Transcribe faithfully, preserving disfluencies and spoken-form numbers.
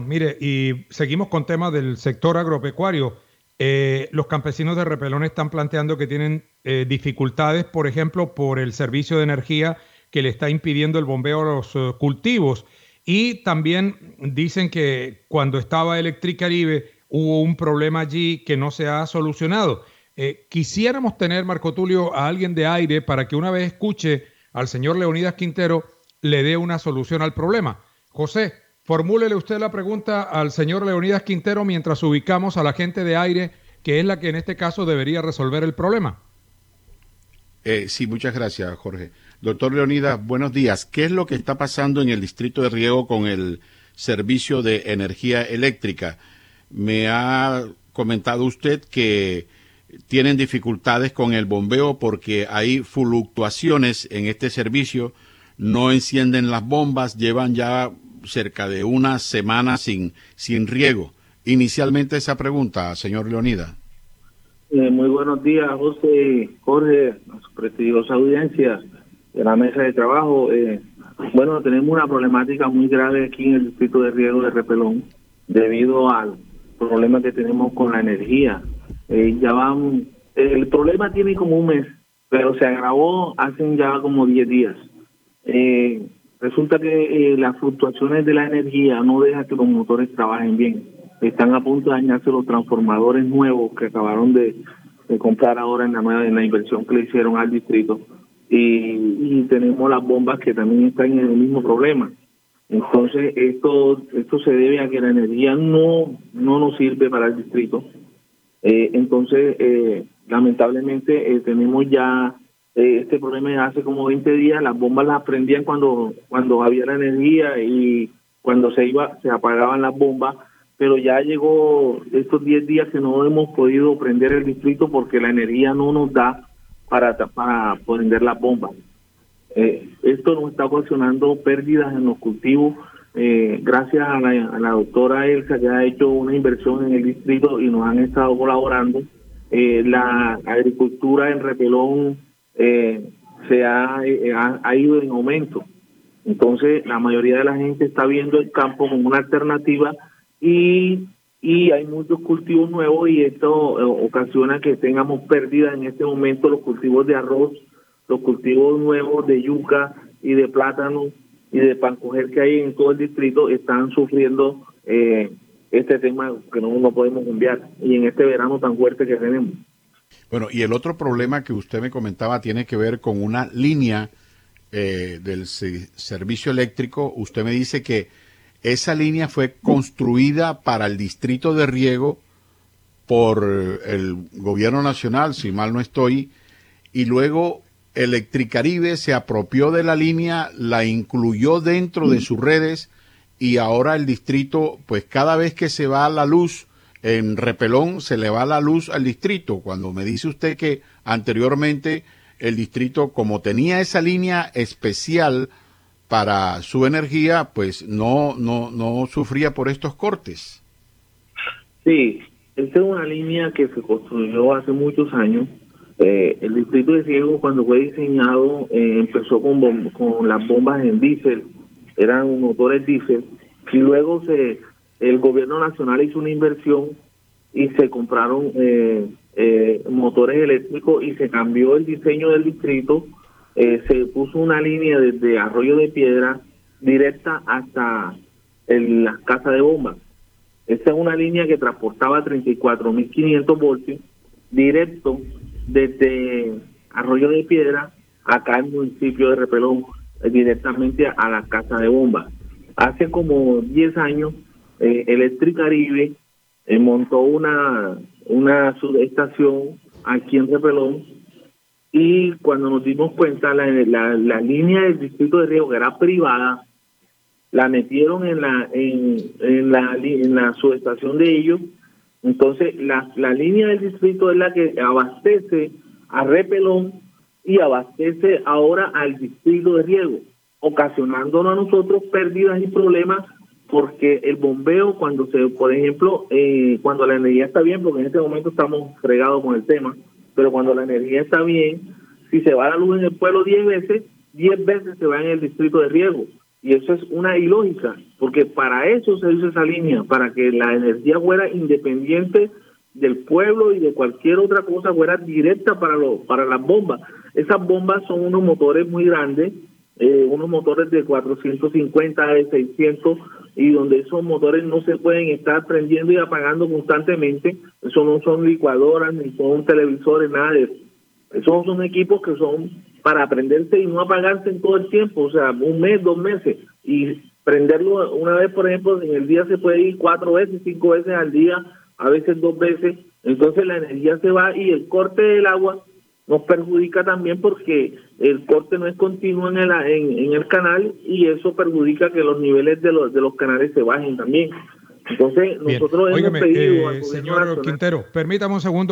Mire, y seguimos con temas del sector agropecuario. Eh, los campesinos de Repelón están planteando que tienen eh, dificultades, por ejemplo, por el servicio de energía que le está impidiendo el bombeo a los eh, cultivos. Y también dicen que cuando estaba Electricaribe hubo un problema allí que no se ha solucionado. Eh, quisiéramos tener, Marco Tulio, a alguien de aire para que una vez escuche al señor Leonidas Quintero le dé una solución al problema. José, formúlele usted la pregunta al señor Leonidas Quintero mientras ubicamos a la gente de aire, que es la que en este caso debería resolver el problema. Eh, sí, muchas gracias, Jorge. Doctor Leonidas, buenos días. ¿Qué es lo que está pasando en el distrito de Riego con el servicio de energía eléctrica? Me ha comentado usted que tienen dificultades con el bombeo porque hay fluctuaciones en este servicio, no encienden las bombas, llevan ya cerca de una semana sin, sin riego. Inicialmente esa pregunta, señor Leonidas. Eh, muy buenos días, José, Jorge, a su prestigiosa audiencia de la mesa de trabajo. Eh, bueno, tenemos una problemática muy grave aquí en el distrito de riego de Repelón debido al problema que tenemos con la energía. Eh, ya van, el problema tiene como un mes, pero se agravó hace ya como diez días. Eh, resulta que eh, las fluctuaciones de la energía no dejan que los motores trabajen bien. Están a punto de dañarse los transformadores nuevos que acabaron de, de comprar ahora en la nueva en la inversión que le hicieron al distrito, y, y tenemos las bombas que también están en el mismo problema. Entonces esto esto se debe a que la energía no no nos sirve para el distrito. Eh, entonces eh, lamentablemente eh, tenemos ya eh, este problema de hace como veinte días. Las bombas las prendían cuando cuando había la energía, y cuando se iba se apagaban las bombas, pero ya llegó estos diez días que no hemos podido prender el distrito porque la energía no nos da para, para prender las bombas. Eh, esto nos está ocasionando pérdidas en los cultivos. Eh, gracias a la, a la doctora Elsa, que ha hecho una inversión en el distrito y nos han estado colaborando. Eh, la agricultura en Repelón eh, se ha, eh, ha, ha ido en aumento. Entonces, la mayoría de la gente está viendo el campo como una alternativa, y y hay muchos cultivos nuevos, y esto eh, ocasiona que tengamos pérdidas en este momento. Los cultivos de arroz, los cultivos nuevos de yuca y de plátano y de pancoger que hay en todo el distrito están sufriendo eh, este tema que no, no podemos cambiar, y en este verano tan fuerte que tenemos. Bueno, y el otro problema que usted me comentaba tiene que ver con una línea eh, del servicio eléctrico. Usted me dice que esa línea fue construida para el distrito de riego por el gobierno nacional, si mal no estoy, y luego Electricaribe se apropió de la línea, la incluyó dentro de sus redes, y ahora el distrito, pues cada vez que se va la luz en Repelón, se le va la luz al distrito. Cuando me dice usted que anteriormente el distrito, como tenía esa línea especial para su energía, pues no no no sufría por estos cortes. Sí, esta es una línea que se construyó hace muchos años. Eh, el distrito de riego, cuando fue diseñado, eh, empezó con, bom- con las bombas en diésel, eran motores diésel, y luego se el gobierno nacional hizo una inversión y se compraron eh, eh, motores eléctricos, y se cambió el diseño del distrito. Eh, se puso una línea desde Arroyo de Piedra directa hasta el, las casas de bombas. Esta es una línea que transportaba treinta y cuatro mil quinientos voltios directo desde Arroyo de Piedra acá en el municipio de Repelón, eh, directamente a, a la casa de bombas. Hace como diez años, eh, Electricaribe eh, montó una, una subestación aquí en Repelón, y cuando nos dimos cuenta, la, la, la línea del distrito de riego, que era privada, la metieron en la en, en la en la subestación de ellos. Entonces la, la línea del distrito es la que abastece a Repelón y abastece ahora al distrito de riego, ocasionándonos a nosotros pérdidas y problemas, porque el bombeo, cuando se, por ejemplo, eh, cuando la energía está bien, porque en este momento estamos fregados con el tema, pero cuando la energía está bien, si se va la luz en el pueblo diez veces, diez veces se va en el distrito de riego. Y eso es una ilógica, porque para eso se hizo esa línea, para que la energía fuera independiente del pueblo y de cualquier otra cosa, fuera directa para lo, para las bombas. Esas bombas son unos motores muy grandes, eh, unos motores de cuatrocientos cincuenta, de seiscientos, y donde esos motores no se pueden estar prendiendo y apagando constantemente. Eso no son licuadoras, ni son televisores, nada de eso. Esos son equipos que son para prenderse y no apagarse en todo el tiempo, o sea, un mes, dos meses, y prenderlo una vez, por ejemplo, en el día se puede ir cuatro veces, cinco veces al día, a veces dos veces, entonces la energía se va y el corte del agua nos perjudica también porque el corte no es continuo en el, en, en el canal y eso perjudica que los niveles de los, de los canales se bajen también. Entonces, nosotros Bien. hemos Óigame, pedido eh, al gobierno señor nacional, Quintero, permítame un segundo.